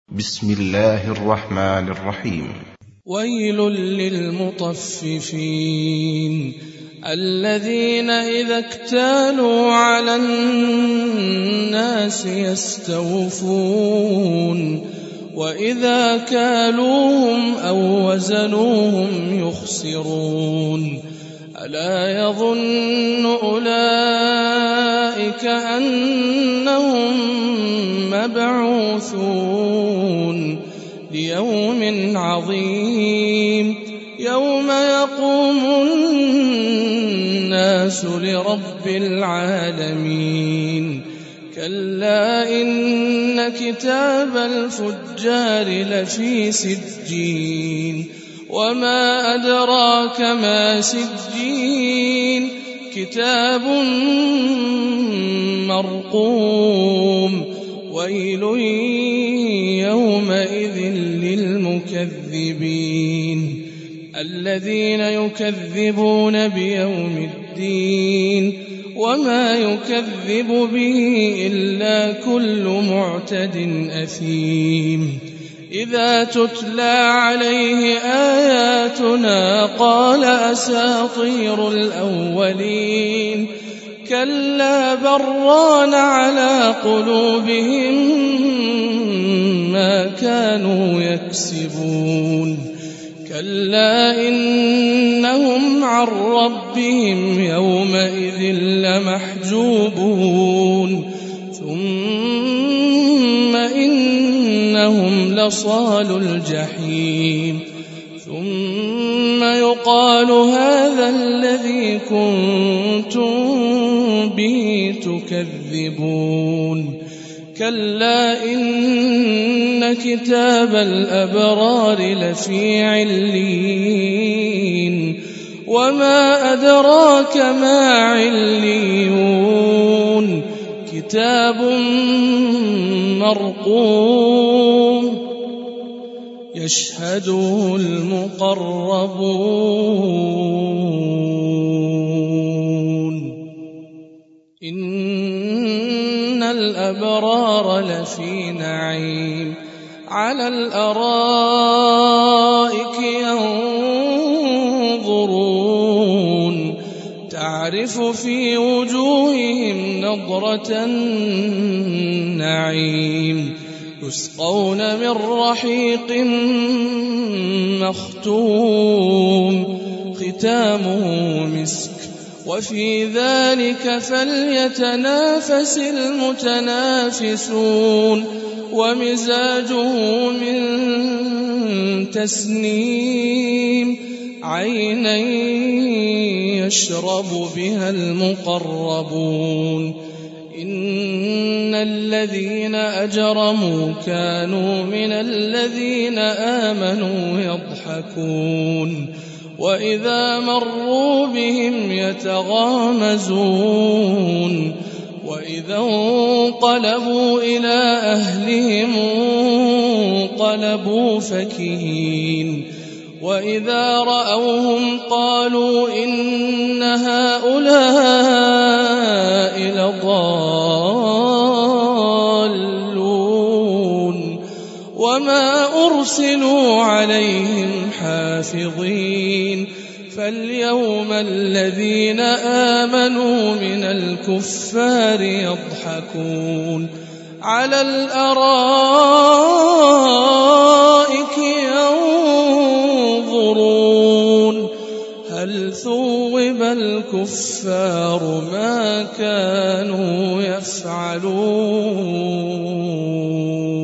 بسم الله الرحمن الرحيم. ويل للمطففين الذين إذا اكتالوا على الناس يستوفون وإذا كالوهم أو وزنوهم يخسرون ألا يظن أولئك أنهم مبعوثون ليوم عظيم يوم يقوم الناس لرب العالمين كلا إن كتاب الفجار لفي سجين وما أدراك ما سجين كتاب مرقوم ويل يومئذ للمكذبين الذين يكذبون بيوم الدين وما يكذب به إلا كل معتد أثيم إذا تتلى عليه آياتنا قال أساطير الأولين كلا بران على قلوبهم ما كانوا يكسبون كلا إنهم عن ربهم يومئذ لمحجوبون ثم إنهم لصالوا الجحيم ثم يقال هذا الذي كنتم به تكذبون كلا إن كتاب الأبرار لفي عليين وما أدراك ما عليون كتاب مرقوم يشهده المقربون إن الأبرار لفي نعيم على الأرائك ينظرون تعرف في وجوههم نضرة النعيم يسقون من رحيق مختوم ختامه مسك وفي ذلك فليتنافس المتنافسون ومزاجه من تسنيم عينا يشرب بها المقربون إن الذين أجرموا كانوا من الذين آمنوا يضحكون وإذا مروا بهم يتغامزون وإذا انقلبوا إلى أهلهم انقلبوا فكهين وإذا رأوهم قالوا إن هؤلاء لضالون وما أرسلوا عليهم حافظين فاليوم الذين آمنوا من الكفار يضحكون على الأرائك ينظرون هل ثوب الكفار ما كانوا يفعلون